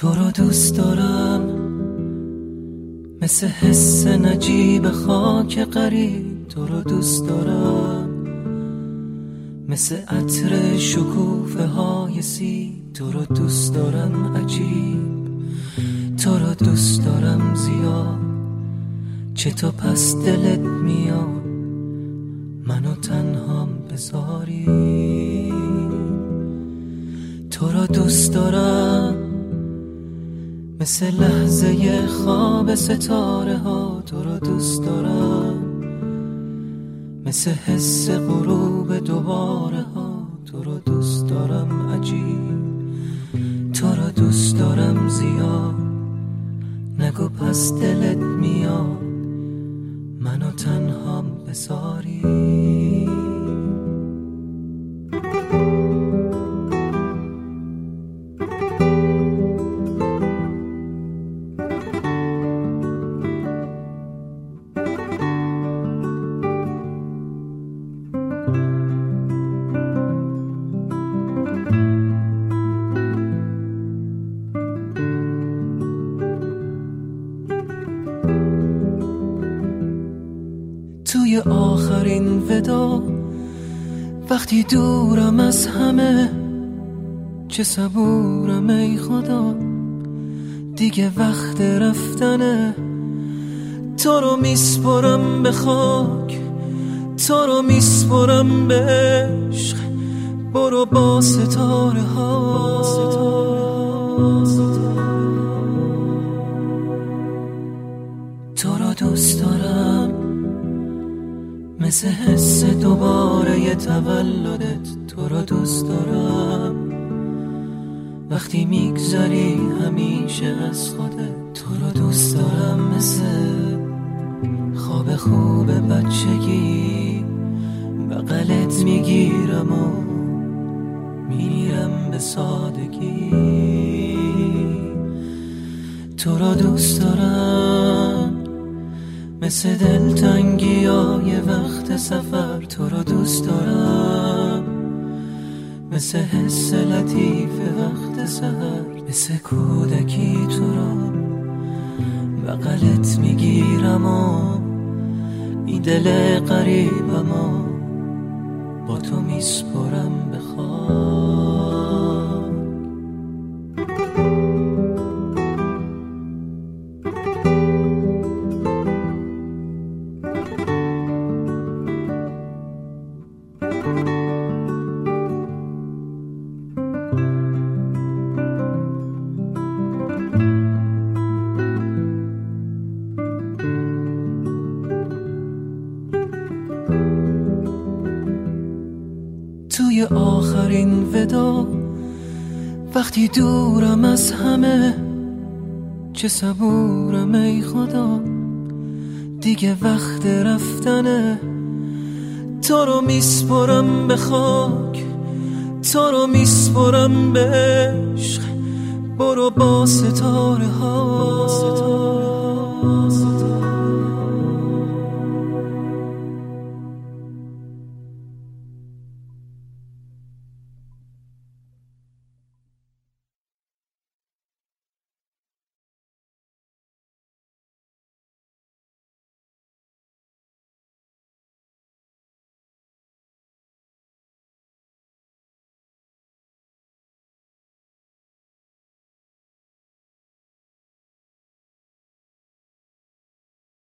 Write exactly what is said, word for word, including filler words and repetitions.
تو رو دوست دارم مثل حس نجیب خاک غریب، تو رو دوست دارم مثل عطر شکوفه های سی، تو رو دوست دارم عجیب، تو رو دوست دارم زیاد، چه تو پس دلت میاد منو تنهام بذاری. تو رو دوست دارم مثل لحظه خواب ستاره ها، تو رو دوست دارم مثل حس غروب دوباره ها، تو رو دوست دارم عجیب، تو رو دوست دارم زیاد، نگو پس دلت میاد منو تنهام بذاری. توی آخرین ودا وقتی دورم از همه، چه صبورم ای خدا دیگه وقت رفتنه. تو رو میسپرم به خاک، تو رو میسپرم به عشق، برو با ستاره ها. تو رو دوست دارم مثل حس دوباره ی تولدت، تو رو دوست دارم وقتی میگذری همیشه از خودت، تو رو دوست دارم مثل خواب خوب بچگی، بغلت میگیرم و میرم به سادگی. تو رو دوست دارم مثل دلتنگی های وقت سفر، تو رو دوست دارم مثل حس لطیف وقت سحر، مثل کودکی تو رو بغلت میگیرم و این دل غریبم و با تو میسپرم به خاک. توی آخرین ودا وقتی دورم از همه، چه صبورم ای خدا دیگه وقت رفتنه. تو رو میسپرم به خاک، تو رو میسپرم به عشق، برو با ستاره ها.